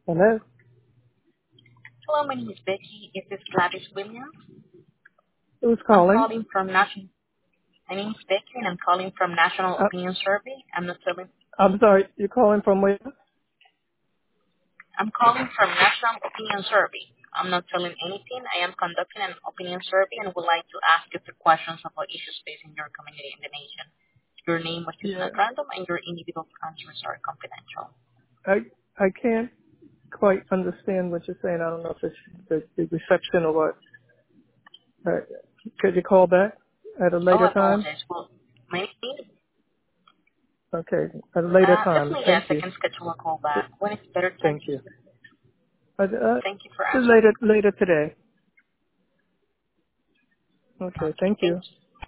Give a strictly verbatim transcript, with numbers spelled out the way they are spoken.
Hello? Hello, my name is Becky. This is Gladys Williams. Who's I'm calling? calling from National. My name is Becky, and I'm calling from National Uh, Opinion Survey. I'm not telling. I'm sorry, you're calling from where? I'm calling from National Opinion Survey. I'm not telling anything. I am conducting an opinion survey and would like to ask you some questions about issues facing your community and the nation. Your name was chosen Yeah, at random, and your individual answers are confidential. I I can't quite understand what you're saying. I don't know if it's the, the reception or what. Uh, could you call back at a Oh, later I time? apologize. Well, maybe. Okay, at a later Uh, time. definitely, yes. Thank I you. can schedule a call back when it's better time Thank for you. you. Uh, uh, Thank you for answering. later later today. Okay, Okay, thank thank you. you.